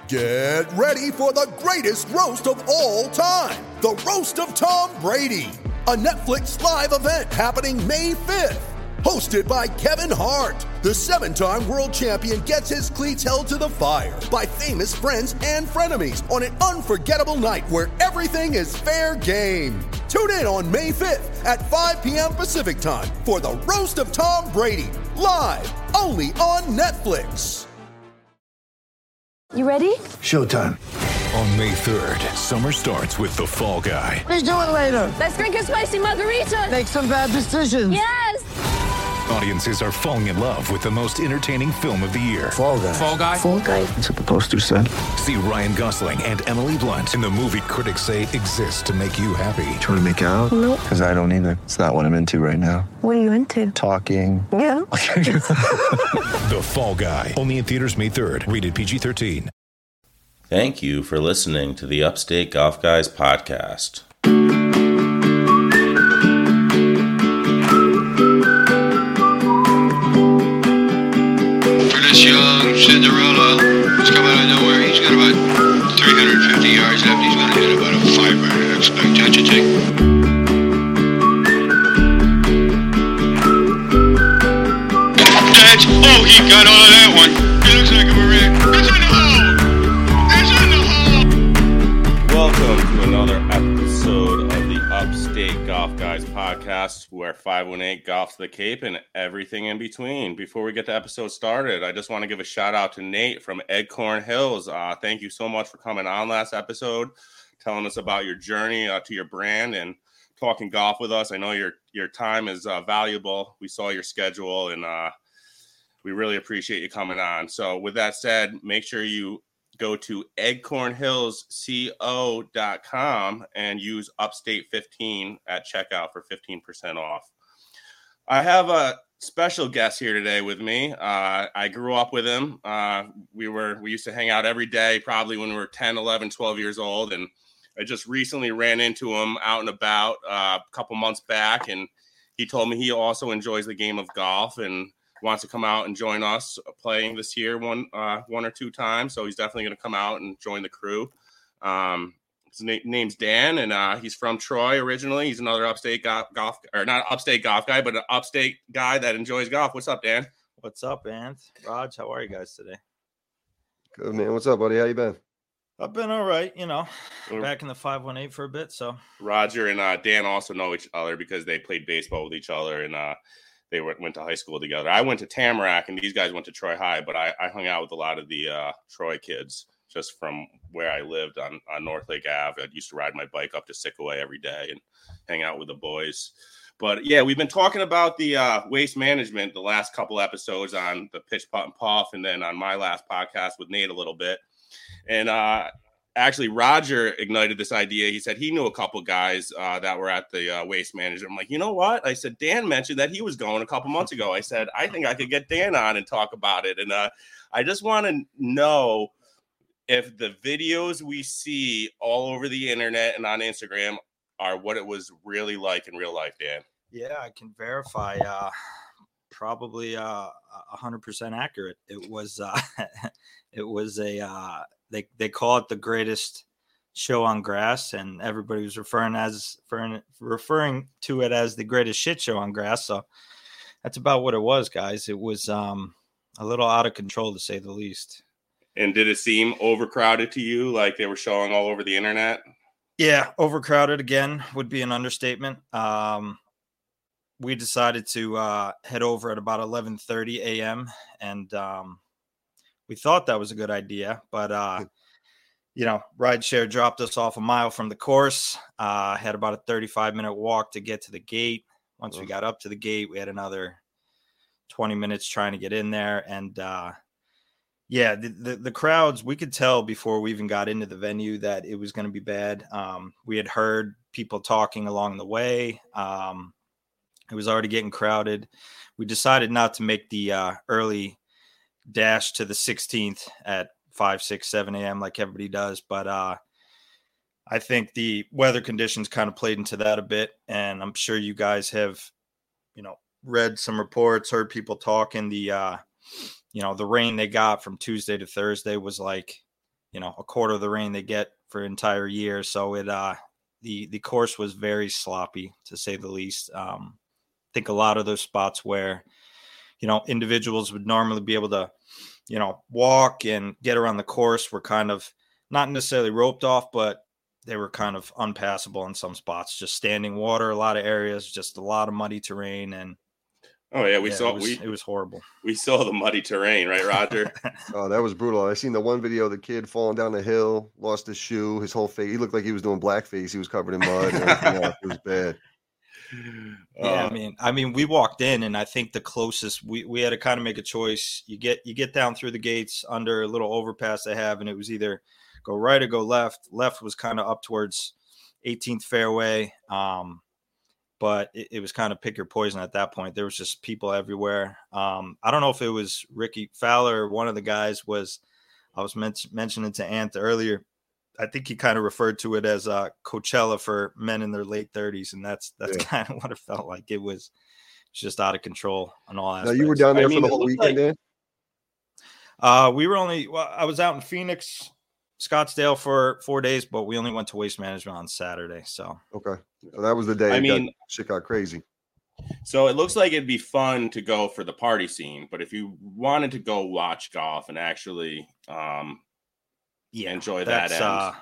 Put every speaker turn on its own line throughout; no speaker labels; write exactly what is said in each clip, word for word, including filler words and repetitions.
Get ready for the greatest roast of all time, the Roast of Tom Brady, a Netflix live event happening May fifth. Hosted by Kevin Hart, the seven-time world champion gets his cleats held to the fire by famous friends and frenemies on an unforgettable night where everything is fair game. Tune in on May fifth at five p.m. Pacific time for the Roast of Tom Brady, live only on Netflix.
You ready?
Showtime.
On May third, summer starts with The Fall Guy.
Let's do it later.
Let's drink a spicy margarita.
Make some bad decisions.
Yes!
Audiences are falling in love with the most entertaining film of the year.
Fall Guy.
Fall Guy?
Fall Guy.
That's what the poster said.
See Ryan Gosling and Emily Blunt in the movie critics say exists to make you happy.
Trying to make it out?
Nope.
Because I don't either. It's not what I'm into right now.
What are you into?
Talking.
Yeah.
The Fall Guy. Only in theaters May third. Rated P G thirteen.
Thank you for listening to the Upstate Golf Guys podcast.
For this young Cinderella, he's come out of nowhere. He's got about three hundred fifty yards left. He's going to hit about a five iron, I expect. Don't you think? That's, oh, he got all of that one. He looks like a Marine. It's in the hole! It's in the hole!
Welcome to another episode of the Upstate Golf Guys podcast, where five one eight golf to the Cape and everything in between. Before we get the episode started, I just want to give a shout out to Nate from Eggcorn Hills. Uh, thank you so much for coming on last episode, telling us about your journey uh, to your brand and talking golf with us. I know your your time is uh, valuable. We saw your schedule and uh, we really appreciate you coming on. So with that said, make sure you go to eggcorn hills co dot com and use Upstate fifteen at checkout for fifteen percent off. I have a special guest here today with me. Uh, I grew up with him. Uh, we were we used to hang out every day, probably when we were ten, eleven, twelve years old. And I just recently ran into him out and about uh, a couple months back. And he told me he also enjoys the game of golf and wants to come out and join us playing this year one uh, one or two times. So he's definitely going to come out and join the crew. Um, his na- name's Dan, and uh, he's from Troy originally. He's another upstate go- golf, or not upstate golf guy, but an upstate guy that enjoys golf. What's up, Dan?
What's up, Ant? Raj, how are you guys today?
Good, man. What's up, buddy? How you been?
I've been all right, you know, back in the five one eight for a bit. So
Roger and uh, Dan also know each other because they played baseball with each other, and uh, they went, went to high school together. I went to Tamarack, and these guys went to Troy High, but I, I hung out with a lot of the uh, Troy kids just from where I lived on, on North Lake Avenue. I used to ride my bike up to Sickaway every day and hang out with the boys. But, yeah, we've been talking about the uh, waste management the last couple episodes on the Pitch, Putt, and Puff, and then on my last podcast with Nate a little bit. And uh, actually, Roger ignited this idea. He said he knew a couple guys uh, that were at the uh, waste management. I'm like, you know what? I said, Dan mentioned that he was going a couple months ago. I said, I think I could get Dan on and talk about it. And uh, I just want to know if the videos we see all over the internet and on Instagram are what it was really like in real life, Dan.
yeah, I can verify. Uh, probably uh, one hundred percent accurate. It was. Uh, it was a. Uh, they they call it the greatest show on grass, and everybody was referring as referring, referring to it as the greatest shit show on grass. So that's about what it was, guys. It was um, a little out of control, to say the least.
And did it seem overcrowded to you, like they were showing all over the internet?
Yeah, overcrowded again would be an understatement. Um, we decided to uh, head over at about eleven thirty a.m. and um, we thought that was a good idea, but uh, you know, rideshare dropped us off a mile from the course. Uh, had about a thirty-five minute walk to get to the gate. Once we got up to the gate, we had another twenty minutes trying to get in there, and uh, yeah, the, the, the crowds, we could tell before we even got into the venue that it was going to be bad. Um, we had heard people talking along the way. Um, it was already getting crowded. We decided not to make the uh, early dash to the sixteenth at five, six, seven a.m. like everybody does. But uh, I think the weather conditions kind of played into that a bit. And I'm sure you guys have, you know, read some reports, heard people talking. The, uh, you know, the rain they got from Tuesday to Thursday was like you know, a quarter of the rain they get for an entire year. So it, uh, the, the course was very sloppy, to say the least. Um, I think a lot of those spots where, you know, individuals would normally be able to, you know, walk and get around the course were kind of not necessarily roped off, but they were kind of unpassable in some spots, just standing water, a lot of areas, just a lot of muddy terrain. And
oh yeah, we
yeah,
saw
it was,
we
it was horrible.
We saw the muddy terrain, right, Roger?
Oh, that was brutal. I seen the one video of the kid falling down the hill, lost his shoe, his whole face. He looked like he was doing blackface. He was covered in mud and everything else. It was bad.
Yeah,
Uh,
I mean, I mean, we walked in, and I think the closest we, we had to kind of make a choice. You get you get down through the gates under a little overpass they have, and it was either go right or go left. Left was kind of up towards eighteenth fairway, um, but it, it was kind of pick your poison at that point. There was just people everywhere. Um, I don't know if it was Ricky Fowler or one of the guys was. I was men- mentioning to Ant earlier. I think he kind of referred to it as uh, Coachella for men in their late thirties, and that's that's
Yeah.
kind of what it felt like. It was just out of control on all
Now,
aspects.
you were down there
I
for
mean,
the
it
whole
looked
weekend,
like-
Dan?
Uh, we were only well, I was out in Phoenix, Scottsdale for four days, but we only went to Waste Management on Saturday. So
Okay. So that was the day
I
it got-
mean-
shit got crazy.
So it looks like it'd be fun to go for the party scene, but if you wanted to go watch golf and actually um,
yeah,
enjoy that
that's
end.
uh,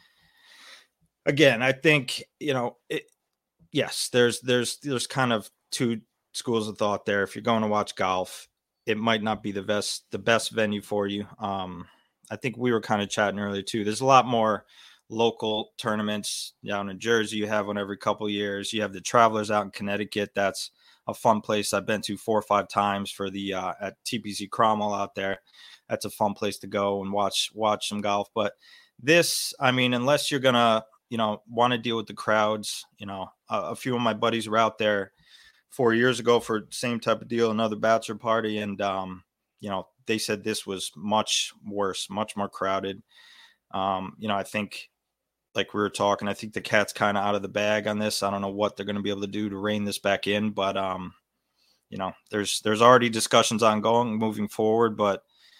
again, I think you know it. Yes, there's there's there's kind of two schools of thought there. If you're going to watch golf, it might not be the best the best venue for you. Um, I think we were kind of chatting earlier too. There's a lot more local tournaments down in Jersey. You have one every couple of years. You have the Travelers out in Connecticut. That's a fun place I've been to four or five times for the uh, at T P C Cromwell out there. That's a fun place to go and watch watch some golf. But this, I mean, unless you're gonna you know want to deal with the crowds, you know, a, a few of my buddies were out there four years ago for same type of deal, another bachelor party, and um, you know, they said this was much worse, much more crowded. Um, you know, I think, like we were talking, I think the cat's kind of out of the bag on this. I don't know what they're going to be able to do to rein this back in, but um, you know, there's there's already discussions ongoing moving forward, but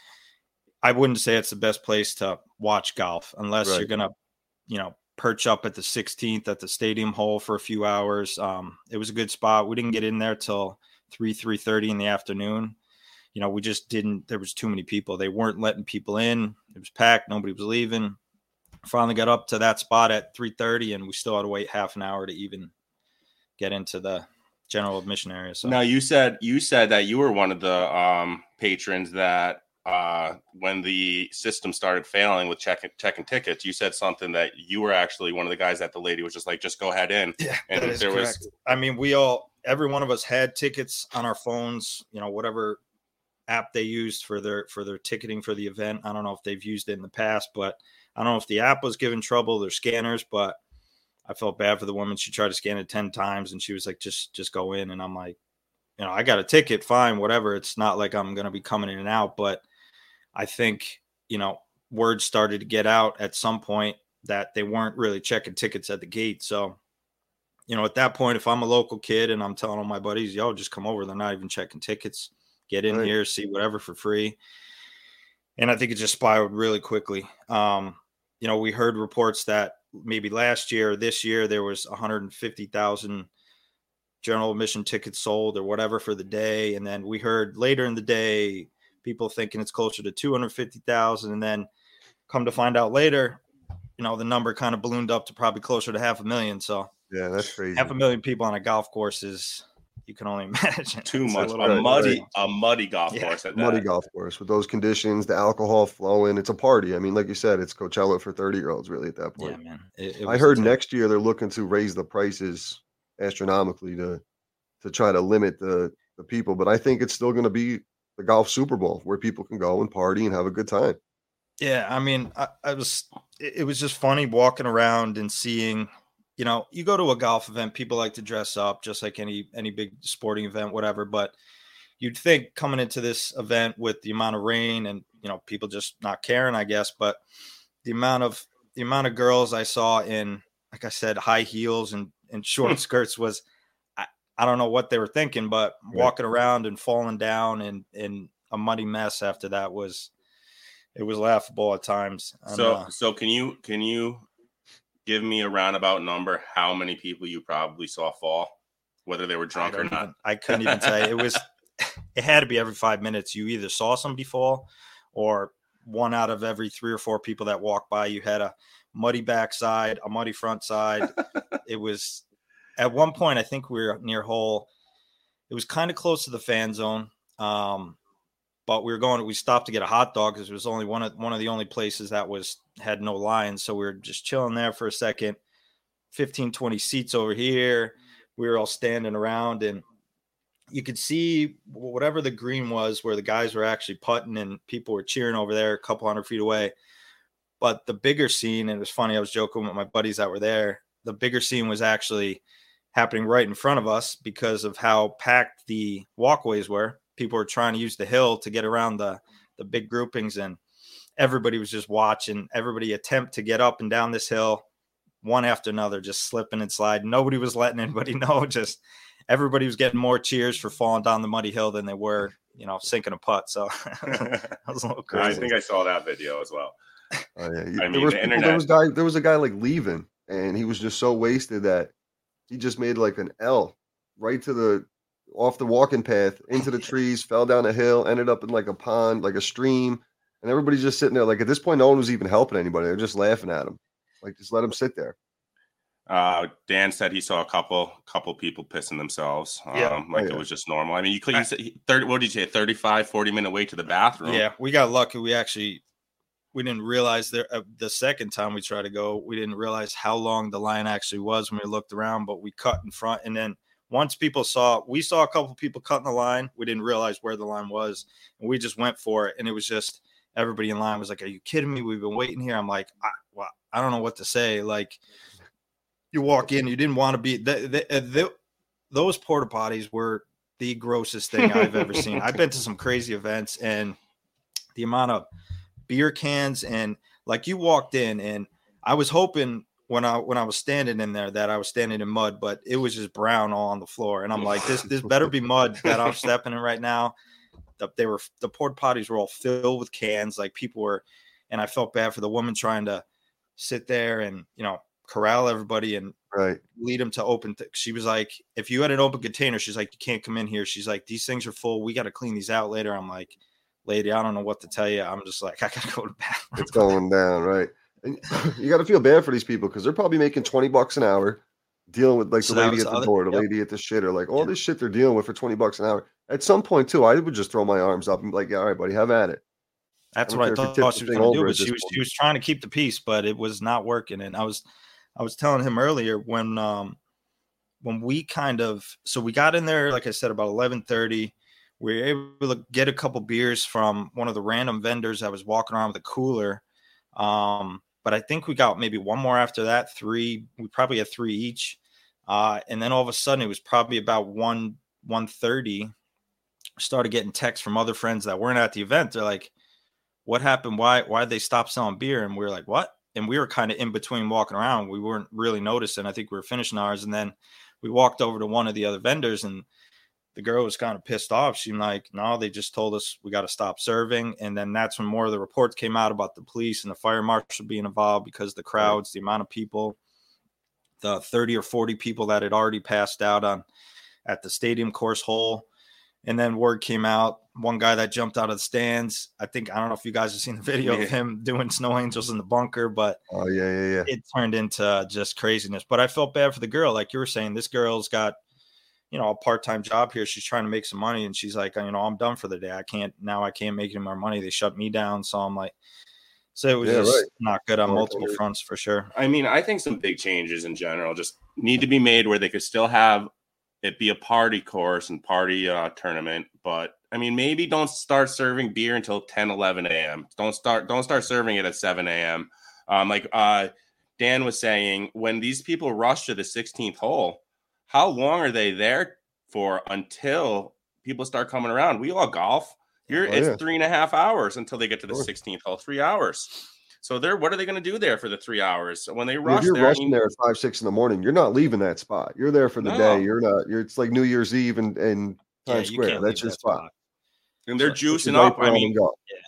I wouldn't say it's the best place to watch golf unless
Right.
you're going to, you know, perch up at the sixteenth at the stadium hole for a few hours. Um, it was a good spot. We didn't get in there till three, three thirty in the afternoon. You know, we just didn't, there was too many people. They weren't letting people in. It was packed. Nobody was leaving. Finally got up to that spot at three thirty, and we still had to wait half an hour to even get into the general admission area. So
Now you said you said that you were one of the um, patrons that uh, when the system started failing with checking checking tickets, you said something that you were actually one of the guys that the lady was just like, just go ahead in.
yeah,
And
that is
there was-
correct. I mean, we all, every one of us had tickets on our phones, you know, whatever app they used for their, for their ticketing for the event. I don't know if they've used it in the past, but I don't know if the app was giving trouble, their scanners, but I felt bad for the woman. She tried to scan it ten times and she was like, just, just go in. And I'm like, you know, I got a ticket, fine, whatever. It's not like I'm going to be coming in and out, but I think, you know, word started to get out at some point that they weren't really checking tickets at the gate. So, you know, at that point, if I'm a local kid and I'm telling all my buddies, yo, just come over, they're not even checking tickets, get in
Right.
here, see whatever for free. And I think it just spiraled really quickly. Um, you know, we heard reports that maybe last year or this year, there was one hundred fifty thousand general admission tickets sold or whatever for the day. And then we heard later in the day, people thinking it's closer to two hundred fifty thousand. And then come to find out later, you know, the number kind of ballooned up to probably closer to half a million. So
Yeah, that's crazy.
half a million people on a golf course is, you can only imagine.
Too
It's
much.
little
A
Right,
bit-
muddy, a muddy golf
Yeah.
course at
Muddy
that.
golf course with those conditions, the alcohol flowing. It's a party. I mean, like you said, it's Coachella for thirty year olds really at that
Yeah,
point.
man. It- it
I
was
heard
intense.
next year they're looking to raise the prices astronomically to to try to limit the the people, but I think it's still going to be the golf Super Bowl where people can go and party and have a good time.
Yeah, I mean, I, I was. It, it was just funny walking around and seeing. You know, you go to a golf event, people like to dress up, just like any any big sporting event, whatever. But you'd think coming into this event with the amount of rain and you know people just not caring, I guess. But the amount of the amount of girls I saw in, like I said, high heels and and short skirts was. I, I don't know what they were thinking, but
Right.
walking around and falling down and in a muddy mess after that was. it was laughable at times. And,
so,
uh,
so can you can you give me a roundabout number how many people you probably saw fall, whether they were drunk or not?
Even, I couldn't even say. It was. It had to be every five minutes. You either saw somebody fall, or one out of every three or four people that walked by, you had a muddy backside, a muddy front side. It was at one point, I think we were near hole. It was kind of close to the fan zone. Um, but we were going, we stopped to get a hot dog because it was only one of, one of the only places that was, had no lines. So we were just chilling there for a second, fifteen, twenty seats over here. We were all standing around, and you could see whatever the green was where the guys were actually putting and people were cheering over there a couple hundred feet away. But the bigger scene, and it was funny, I was joking with my buddies that were there, the bigger scene was actually happening right in front of us because of how packed the walkways were. People were trying to use the hill to get around the, the big groupings, and everybody was just watching everybody attempt to get up and down this hill, one after another, just slipping and sliding. Nobody was letting anybody know, just everybody was getting more cheers for falling down the muddy hill than they were, you know, sinking a putt. So that was a little crazy.
I think I saw that video as well.
Oh, yeah.
I
there,
mean,
was
the
people,
internet.
there was guy. There was a guy like leaving, and he was just so wasted that he just made like an L right to the off the walking path into the trees, fell down a hill, ended up in like a pond, like a stream, and everybody's just sitting there. Like at this point, no one was even helping anybody. They're just laughing at him. Like just let him sit there.
Uh, Dan said he saw a couple couple people pissing themselves. Um,
Yeah.
like
Oh, yeah.
it was just normal. I mean, you could, you said thirty, what did you say? thirty-five, forty minute wait to the bathroom.
Yeah, we got lucky. We actually, we didn't realize there uh, the second time we tried to go, we didn't realize how long the line actually was when we looked around, but we cut in front. And then once people saw, we saw a couple people cutting the line. We didn't realize where the line was, and we just went for it. And it was just, everybody in line was like, "Are you kidding me? We've been waiting here." I'm like, I, well, I don't know what to say. Like, you walk in, you didn't want to be the, the, the, those porta potties were the grossest thing I've ever seen. I've been to some crazy events, and the amount of beer cans, and like you walked in, and I was hoping when I when I was standing in there that I was standing in mud, but it was just brown all on the floor, and I'm like, this this better be mud that I'm stepping in right now. The, they were the porta potties were all filled with cans, like people were, and I felt bad for the woman trying to sit there and, you know, corral everybody and
Right.
lead them to open. Th- she was like, if you had an open container, she's like, you can't come in here. She's like, these things are full. We got to clean these out later. I'm like, lady, I don't know what to tell you. I'm just like, I got to go to bed.
It's going down, right? And you got to feel bad for these people because they're probably making twenty bucks an hour dealing with like
So
the
that
lady
was
at
the
the
other-
door, the
yep.
lady at the shitter, like all
Yeah.
this shit they're dealing with for twenty bucks an hour. At some point, too, I would just throw my arms up and be like, yeah, all right, buddy, have at it.
That's
I don't
what I
care if you
thought
tip
she
the
was
thing
going to do,
over
but
at
she
this
was
point.
she was trying to keep the peace, but it was not working. And I was I was telling him earlier when um when we kind of so we got in there, like I said, about eleven thirty. We were able to get a couple beers from one of the random vendors that was walking around with a cooler. Um, but I think we got maybe one more after that, three. We probably had three each. Uh, and then all of a sudden, it was probably about one one thirty. Started getting texts from other friends that weren't at the event. They're like, "What happened? Why why did they stop selling beer?" And we were like, "What?" And we were kind of in between walking around. We weren't really noticing. I think we were finishing ours, and then we walked over to one of the other vendors, and the girl was kind of pissed off. She's like, "No, they just told us we got to stop serving." And then that's when more of the reports came out about the police and the fire marshal being involved because the crowds, the amount of people, the thirty or forty people that had already passed out on at the stadium course hole. And then word came out, one guy that jumped out of the stands. I think, I don't know if you guys have seen the video
Yeah.
of him doing snow angels in the bunker, but
Oh, yeah, yeah, yeah.
it turned into just craziness. But I felt bad for the girl. Like you were saying, this girl's got, you know, a part-time job here. She's trying to make some money, and she's like, you know, I'm done for the day. I can't, now I can't make any more money. They shut me down. So I'm like, so it was
Yeah,
just
right.
not good on
Oh,
multiple
totally.
fronts for sure.
I mean, I think some big changes in general just need to be made where they could still have it be a party course and party uh, tournament. But I mean, maybe don't start serving beer until ten, eleven a.m. Don't start, don't start serving it at seven a.m. Um, like uh, Dan was saying, when these people rush to the sixteenth hole, how long are they there for until people start coming around? We all golf. You're,
Oh,
it's
yeah.
three and a half hours until they get to the
Sure.
sixteenth hole, three hours. So they're, what are they going to do there for the three hours? When they
I mean,
rush
if you're
there, I
rushing
mean,
there at five, six in the morning, you're not leaving that spot. You're there for the
No.
day. You're not. You're. It's like New Year's Eve and and
Yeah,
Times
you
Square.
can't
That's
leave
your
that
spot.
spot.
and they're
So-
Just
juicing
wipe
up. I
around
mean,
and go.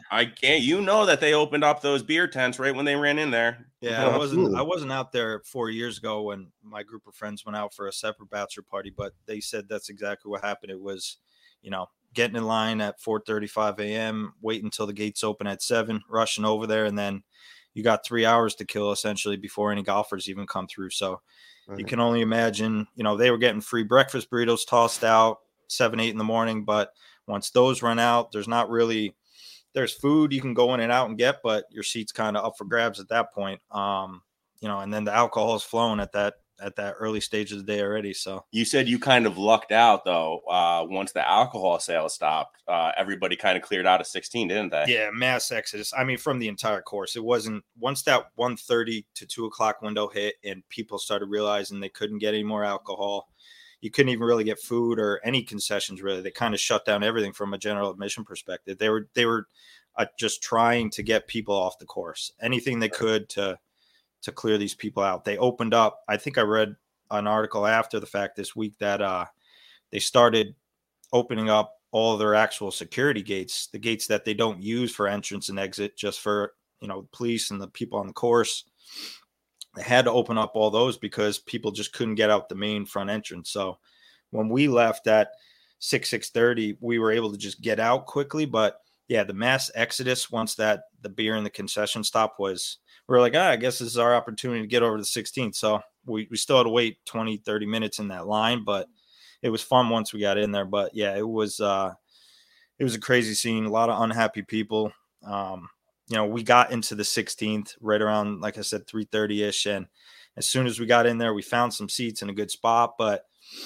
I can't. You know that they opened up those beer tents right when they ran in there.
Yeah, I wasn't. I wasn't out there four years ago when my group of friends went out for a separate bachelor party, but they said that's exactly what happened. It was, you know, getting in line at four thirty-five a.m., wait until the gates open at seven, rushing over there, and then you got three hours to kill essentially before any golfers even come through. So right. You can only imagine. You know, they were getting free breakfast burritos tossed out seven, eight in the morning, but once those run out, there's not really. There's food you can go in and out and get, but your seat's kind of up for grabs at that point. Um, you know, and then the alcohol is flowing at that at that early stage of the day already. So
you said you kind of lucked out though. Uh, once the alcohol sales stopped, uh, everybody kind of cleared out of sixteen, didn't they?
Yeah, mass exodus. I mean, from the entire course, it wasn't once that one thirty to two o'clock window hit, and people started realizing they couldn't get any more alcohol. You couldn't even really get food or any concessions. Really, they kind of shut down everything from a general admission perspective. They were they were uh, just trying to get people off the course, anything they could to to clear these people out. They opened up. I think I read an article after the fact this week that uh, they started opening up all of their actual security gates, the gates that they don't use for entrance and exit, just for you know police and the people on the course. They had to open up all those because people just couldn't get out the main front entrance. So when we left at six, six thirty, we were able to just get out quickly. But yeah, the mass exodus, once that the beer and the concession stop was, we were like, ah, I guess this is our opportunity to get over the sixteenth. So we, we still had to wait twenty, thirty minutes in that line, but it was fun once we got in there. But yeah, it was, uh, it was a crazy scene. A lot of unhappy people. Um, You know, we got into the sixteenth right around, like I said, three thirty-ish. And as soon as we got in there, we found some seats in a good spot. But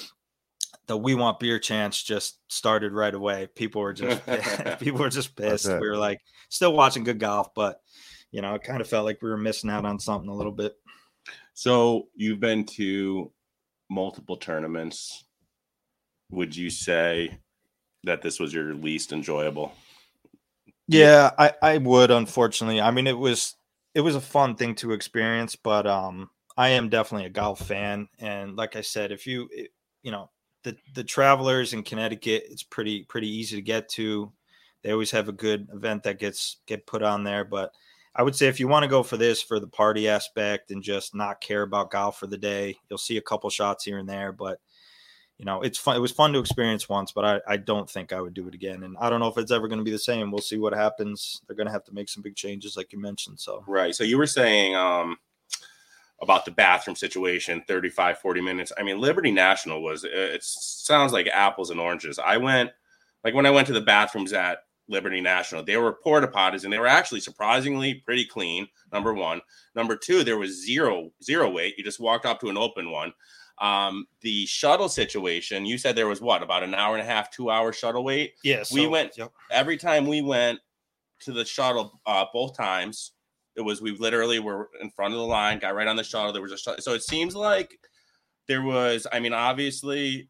the We Want Beer chants just started right away. People were just people were just pissed. We were like still watching good golf, but, you know, it kind of felt like we were missing out on something a little bit.
So you've been to multiple tournaments. Would you say that this was your least enjoyable?
Yeah, I, I would, unfortunately. I mean, it was it was a fun thing to experience, but um, I am definitely a golf fan. And like I said, if you, you know, the, the Travelers in Connecticut, it's pretty pretty easy to get to. They always have a good event that gets get put on there. But I would say if you want to go for this, for the party aspect and just not care about golf for the day, you'll see a couple shots here and there. But you know, it's fun. It was fun to experience once, but I, I don't think I would do it again. And I don't know if it's ever going to be the same. We'll see what happens. They're going to have to make some big changes, like you mentioned. So,
right. So you were saying um, about the bathroom situation, thirty-five, forty minutes. I mean, Liberty National was, it sounds like apples and oranges. I went, like when I went to the bathrooms at Liberty National, they were porta potties and they were actually surprisingly pretty clean. Number one. Number two, there was zero, zero wait. You just walked up to an open one. Um, the shuttle situation, you said there was what, about an hour and a half, two hour shuttle wait?
Yes. Yeah,
we
so,
went
yep.
Every time we went to the shuttle, uh, both times it was, we literally were in front of the line, got right on the shuttle. There was a shuttle. So it seems like there was, I mean, obviously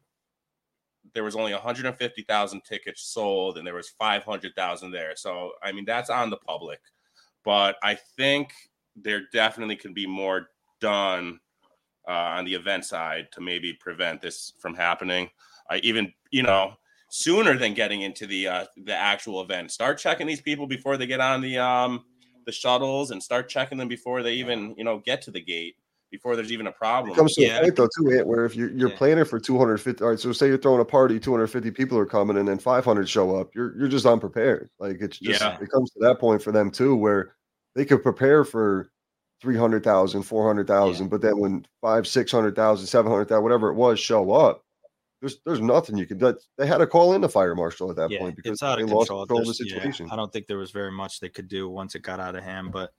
there was only one hundred fifty thousand tickets sold and there was five hundred thousand there. So, I mean, that's on the public, but I think there definitely could be more done Uh, on the event side to maybe prevent this from happening. I uh, even, you know, sooner than getting into the uh, the actual event. Start checking these people before they get on the um, the shuttles, and start checking them before they even, you know, get to the gate, before there's even a problem.
It comes to
yeah.
a point though too, Ant, where if you're you're yeah. planning for two hundred fifty, all right, so say you're throwing a party, two hundred fifty people are coming, and then five hundred show up, you're you're just unprepared. Like it's just
yeah.
it comes to that point for them too, where they could prepare for three hundred thousand, four hundred thousand, yeah. but then when five, six hundred thousand, seven hundred thousand, whatever it was, show up, there's there's nothing you can do. They had to call in the fire marshal at that
yeah,
point because
it's out
they
of
lost
control.
control of the
There's,
situation.
Yeah, I don't think there was very much they could do once it got out of hand, but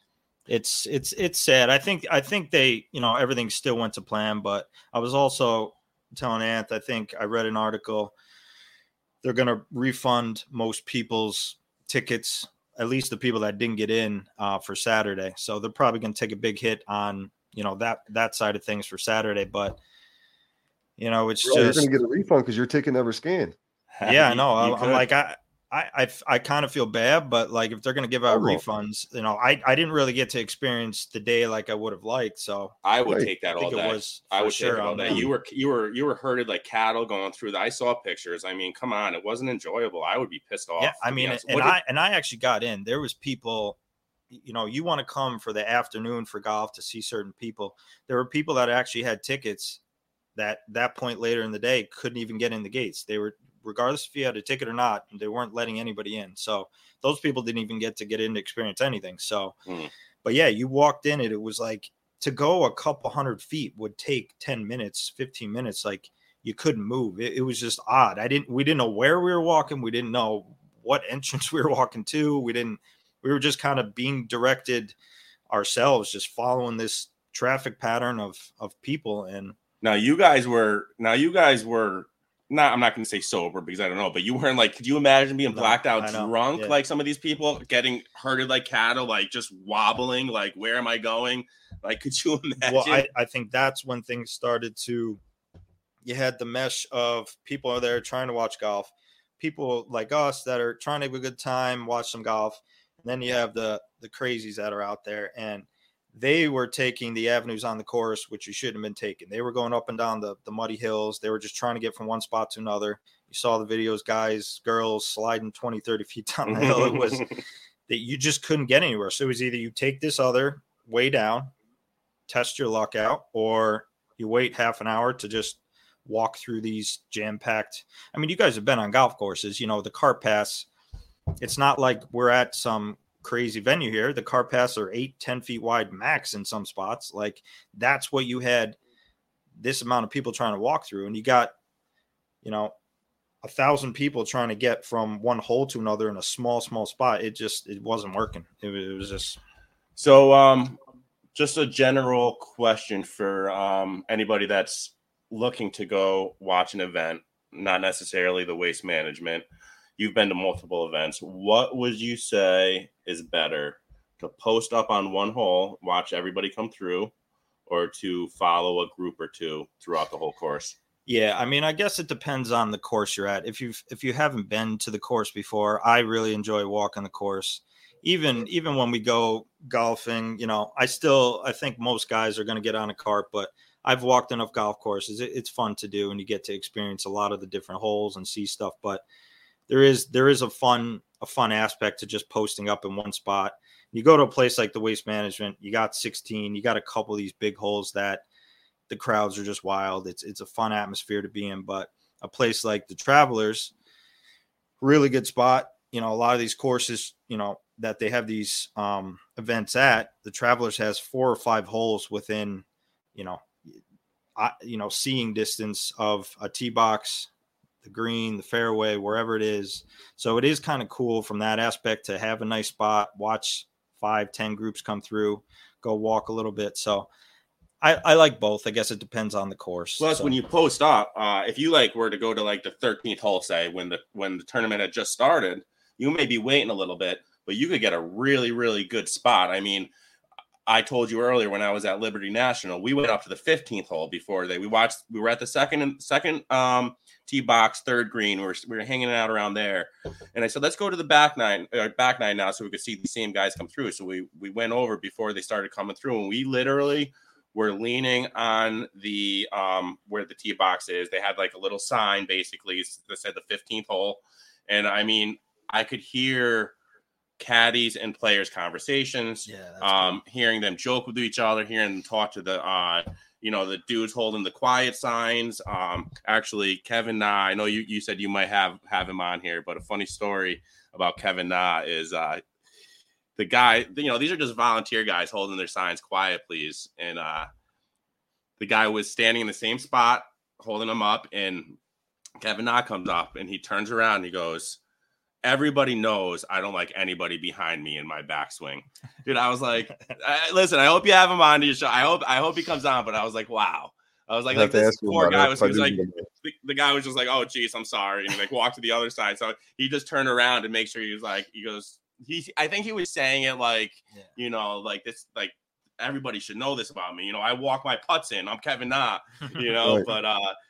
it's it's it's sad. I think I think they, you know, everything still went to plan, but I was also telling Ant, I think I read an article, they're going to refund most people's tickets, at least the people that didn't get in uh, for Saturday. So they're probably going to take a big hit on, you know, that, that side of things for Saturday. But, you know, it's
Bro,
just,
you're going to get a refund because your ticket never scanned.
Yeah, I know. I'm like, I, I I, I kind of feel bad, but like if they're going to give out
Oh.
refunds, you know, I, I didn't really get to experience the day like I would have liked. So
I would
Right.
take that
I
all
think
day.
it was
I
for
would
sure
take it all
on
day.
them.
You were you were you were herded like cattle going through the I saw pictures. I mean, come on, it wasn't enjoyable. I would be pissed off.
Yeah, I
to be
mean,
honest.
and
What did-
I and I actually got in. There was people, you know, you want to come for the afternoon for golf to see certain people. There were people that actually had tickets that that point later in the day couldn't even get in the gates. They were, regardless if you had a ticket or not, they weren't letting anybody in. So those people didn't even get to get in to experience anything. So,
Mm.
but yeah, you walked in it. It was like to go a couple hundred feet would take ten minutes, fifteen minutes. Like you couldn't move. It, it was just odd. I didn't, we didn't know where we were walking. We didn't know what entrance we were walking to. We didn't, we were just kind of being directed ourselves, just following this traffic pattern of, of people. And
Now you guys were now you guys were not I'm not going to say sober because I don't know, but you weren't like, could you imagine being
No,
blacked out
I know,
drunk
yeah.
like some of these people getting herded like cattle, like just wobbling, like where am I going? Like, could you imagine?
well, I, I think that's when things started to, you had the mesh of people are there trying to watch golf, people like us that are trying to have a good time, watch some golf. And then you have the, the crazies that are out there, and they were taking the avenues on the course, which you shouldn't have been taking. They were going up and down the, the muddy hills. They were just trying to get from one spot to another. You saw the videos, guys, girls sliding twenty, thirty feet down the hill. It was that you just couldn't get anywhere. So it was either you take this other way down, test your luck out, or you wait half an hour to just walk through these jam-packed. I mean, you guys have been on golf courses, you know, the cart pass. It's not like we're at some crazy venue here. The car paths are eight, ten feet wide max in some spots. Like that's what you had this amount of people trying to walk through. And you got, you know, a thousand people trying to get from one hole to another in a small, small spot. It just, it wasn't working. It was, it was just.
So, um, just a general question for um, anybody that's looking to go watch an event, not necessarily the Waste Management. You've been to multiple events. What would you say is better, to post up on one hole, watch everybody come through, or to follow a group or two throughout the whole course?
Yeah, I mean, I guess it depends on the course you're at. If you've if you haven't been to the course before, I really enjoy walking the course. Even even when we go golfing, you know, I still I think most guys are going to get on a cart, but I've walked enough golf courses. It, it's fun to do, and you get to experience a lot of the different holes and see stuff. But there is there is a fun a fun aspect to just posting up in one spot. You go to a place like the Waste Management, you got sixteen, you got a couple of these big holes that the crowds are just wild. It's it's a fun atmosphere to be in. But a place like the Travelers, really good spot. You know, a lot of these courses, you know, that they have these um, events at, the Travelers has four or five holes within, you know, I, you know, seeing distance of a tee box, the green, the fairway, wherever it is. So it is kind of cool from that aspect to have a nice spot, watch five, ten groups come through, go walk a little bit. So I, I like both. I guess it depends on the course.
Plus,
so.
when you post up, uh, if you like were to go to like the thirteenth hole, say when the when the tournament had just started, you may be waiting a little bit, but you could get a really, really good spot. I mean, I told you earlier when I was at Liberty National, we went up to the fifteenth hole before they. We watched. We were at the second second um, tee box, third green. We were we were hanging out around there, and I said, "Let's go to the back nine, uh, back nine now, so we could see the same guys come through." So we we went over before they started coming through, and we literally were leaning on the um, where the tee box is. They had like a little sign basically that said the fifteenth hole, and I mean, I could hear caddies and players' conversations,
Yeah, that's
um, hearing them joke with each other, hearing them talk to the, uh, you know, the dudes holding the quiet signs. Um, actually, Kevin Na, I know you, you said you might have, have him on here, but a funny story about Kevin Na is uh, the guy, you know, these are just volunteer guys holding their signs, quiet, please. And uh, the guy was standing in the same spot, holding them up, and Kevin Na comes up and he turns around and he goes, "Everybody knows I don't like anybody behind me in my backswing." Dude, I was like, I, listen, I hope you have him on your show. I hope I hope he comes on, but I was like, wow. I was like,
I'll
like
have to
this
ask him
poor
about
guy
it
was,
if I
he was
do
like,
meet him.
the, the guy was just like, "Oh, geez, I'm sorry." And he like walked to the other side. So he just turned around and make sure he was like, he goes, he, I think he was saying it like,
Yeah.
you know, like this, like everybody should know this about me. You know, I walk my putts in. I'm Kevin Na, you know,
Right.
but, uh,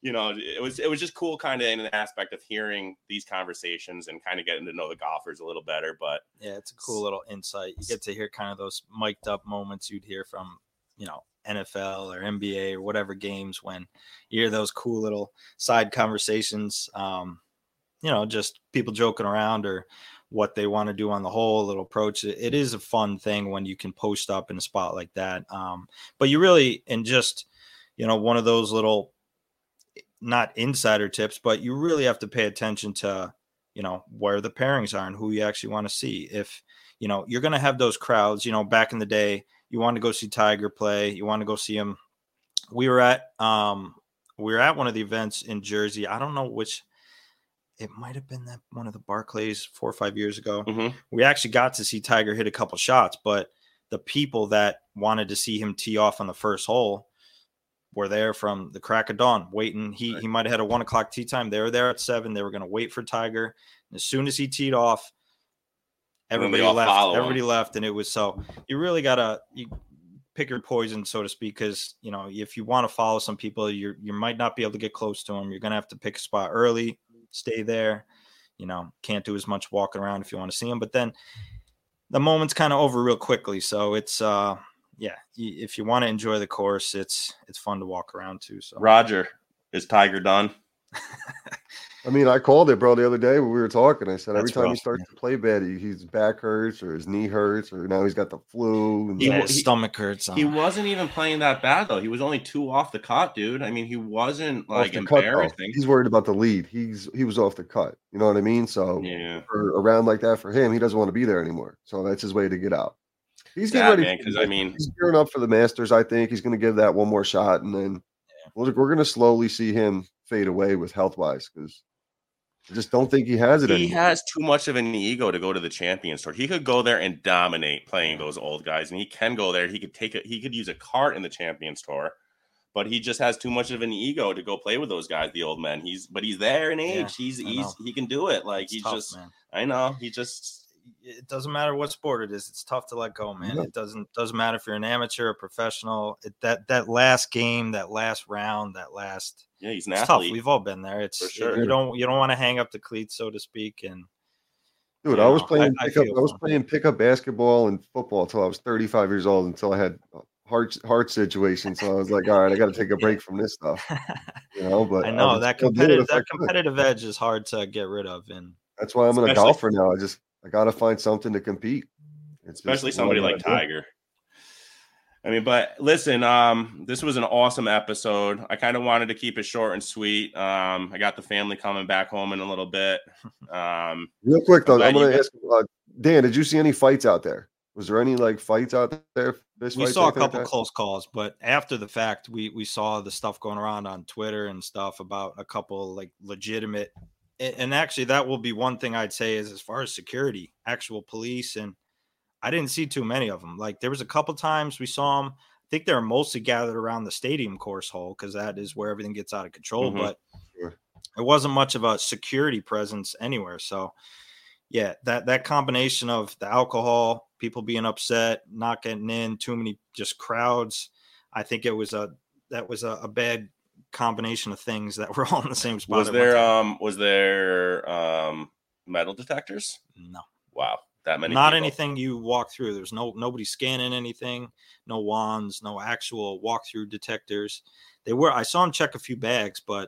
you know, it was it was just cool, kind of in an aspect of hearing these conversations and kind of getting to know the golfers a little better. But
yeah, it's a cool little insight. You get to hear kind of those mic'd up moments you'd hear from, you know, N F L or N B A or whatever games when you hear those cool little side conversations. Um, you know, just people joking around or what they want to do on the whole little approach. It, it is a fun thing when you can post up in a spot like that. Um, but you really, and just, you know, one of those little, not insider tips, but you really have to pay attention to, you know, where the pairings are and who you actually want to see. If, you know, you're going to have those crowds, you know, back in the day, you want to go see Tiger play, you want to go see him. We were at, um, we were at one of the events in Jersey. I don't know which, it might've been that one of the Barclays four or five years ago.
Mm-hmm.
We actually got to see Tiger hit a couple shots, but the people that wanted to see him tee off on the first hole were there from the crack of dawn waiting. He right. he might have had a one o'clock tee time. They were there at seven. They were going to wait for Tiger. And as soon as he teed off, everybody left. Everybody him. left. And it was so you really got to you pick your poison, so to speak, because, you know, if you want to follow some people, you you might not be able to get close to them. You're going to have to pick a spot early, stay there. You know, can't do as much walking around if you want to see them. But then the moment's kind of over real quickly. So it's, uh, yeah, if you want to enjoy the course, it's it's fun to walk around too. So
Roger, is Tiger done?
I mean, I called it, bro, the other day when we were talking. I said,
That's
every time
rough,
he starts
man.
to play bad, he, his back hurts or his knee hurts or now he's got the flu. And
He-
yeah, his stomach hurts.
He
uh,
wasn't even playing that bad though. He was only two off the cut, dude. I mean, he wasn't
off
like
the cut, though.
embarrassing.
He's worried about the lead. He's he was off the cut. You know what I mean? So
Yeah.
for a round like that for him, he doesn't want to be there anymore. So that's his way to get out. He's
Sad,
getting ready
man, 'cause, I mean-
he's gearing up for the Masters. I think he's going to give that one more shot, and then we're, we're going to slowly see him fade away with health wise because I just don't think he has it
He
anymore.
has too much of an ego to go to the Champions Tour. He could go there and dominate playing those old guys, and he can go there. He could take it. He could use a cart in the Champions Tour, but he just has too much of an ego to go play with those guys, the old men. He's but he's there in age.
Yeah,
he's
I
he's
know.
he can do it. Like
it's
he's
tough,
just
man.
I know he just
It doesn't matter what sport it is. It's tough to let go, man.
Yeah.
It doesn't doesn't matter if you're an amateur or professional. It, that that last game, that last round, that last
yeah he's an
it's tough.
athlete.
We've all been there. It's
For sure.
you don't you don't want to hang up the cleats, so to speak. And
Dude,
you
I was
know,
playing
I- I
pickup.
feel
I was
for him.
playing pickup basketball and football until I was thirty-five years old. Until I had a heart heart situation. So I was like, all right, I got to take a break from this stuff. You know, but
I know
would
that
still do it
competitive
if I
that
could.
competitive edge is hard to get rid of. And
That's why I'm a
Especially-
golfer now. I just I got to find something to compete. It's just
Especially
what
somebody
I
like
gotta do.
Tiger. I mean, but listen, um, this was an awesome episode. I kind of wanted to keep it short and sweet. Um, I got the family coming back home in a little bit. Um,
Real quick though,
glad
I'm going
you
to
got-
ask uh, Dan. Did you see any fights out there? Was there any like fights out there? Fist
we
fights,
saw a
anything like
couple
that?
close calls, but after the fact, we we saw the stuff going around on Twitter and stuff about a couple like legitimate. And and actually, that will be one thing I'd say is as far as security, actual police, and I didn't see too many of them. Like there was a couple times we saw them. I think they're mostly gathered around the stadium course hole because that is where everything gets out of control.
Mhm.
But
Sure.
it wasn't much of a security presence anywhere. So yeah, that that combination of the alcohol, people being upset, not getting in, too many just crowds. I think it was a that was a, a bad combination of things that were all in the same spot.
was
at one
there
time.
um was there um metal detectors?
no,
Wow, that many.
not
people.
anything you walk through. There's no nobody scanning anything, no wands, no actual walkthrough detectors. They were I saw them check a few bags, but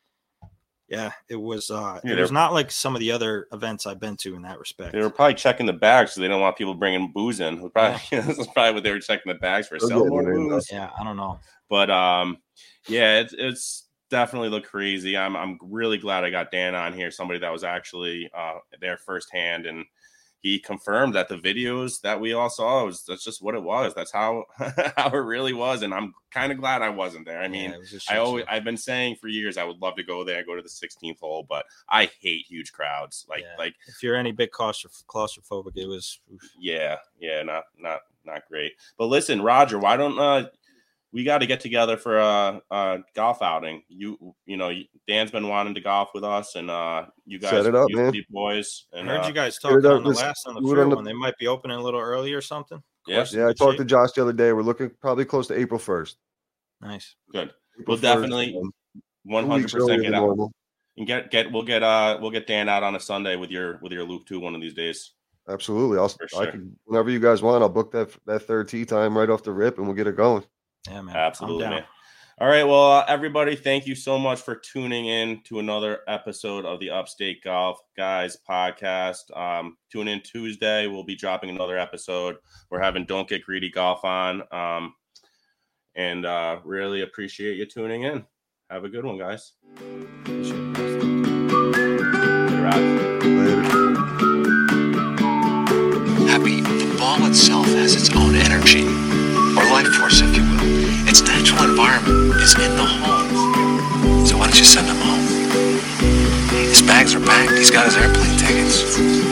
yeah, it was uh
Yeah,
it was
they're-
not like some of the other events I've been to in that respect.
They were probably checking the bags because they don't want people bringing booze in. It was Probably, this is probably what they were checking the bags for.
Oh,
Sell
yeah,
more
they didn't know.
booze.
yeah, I don't know.
But um, yeah, it's it's definitely looked crazy. I'm I'm really glad I got Dan on here, somebody that was actually uh there firsthand, and he confirmed that the videos that we all saw was that's just what it was. That's how how it really was, and I'm kind of glad I wasn't there. I mean,
Yeah, it was a
I
shit
always
show.
I've been saying for years I would love to go there, go to the sixteenth hole, but I hate huge crowds. Like
Yeah.
like
If you're any bit claustroph- claustrophobic, it was oof.
yeah, yeah, not not not great. But listen, Roger, why don't uh we got to get together for a, a golf outing? You you know, Dan's been wanting to golf with us, and uh you guys,
Set it up,
you,
man.
you boys,
I
and
heard
uh,
you guys
Get it
talking
up,
on the
let's
last on the
do it
free
on the-
one. They might be opening a little early or something.
Yeah.
Course in
Yeah, I
good
talked to
shape.
Josh the other day. We're looking probably close to April first.
Nice.
good.
April
We'll
first,
definitely-
um,
one hundred percent get out. And get get we'll get uh we'll get Dan out on a Sunday with your with your loop too one of these days.
Absolutely. I'll
For sure.
I can whenever you guys want, I'll book that that third tee time right off the rip and we'll get it going.
Yeah, man.
Absolutely, man. All right. Well, uh, everybody, thank you so much for tuning in to another episode of the Upstate Golf Guys podcast. Um, tune in Tuesday. We'll be dropping another episode. We're having Don't Get Greedy Golf on. Um, and uh, really appreciate you tuning in. Have a good one, guys.
Later.
Happy, the ball itself has its own energy, or life force, if you will. Its natural environment is in the home. So why don't you send him home? His bags are packed. He's got his airplane tickets.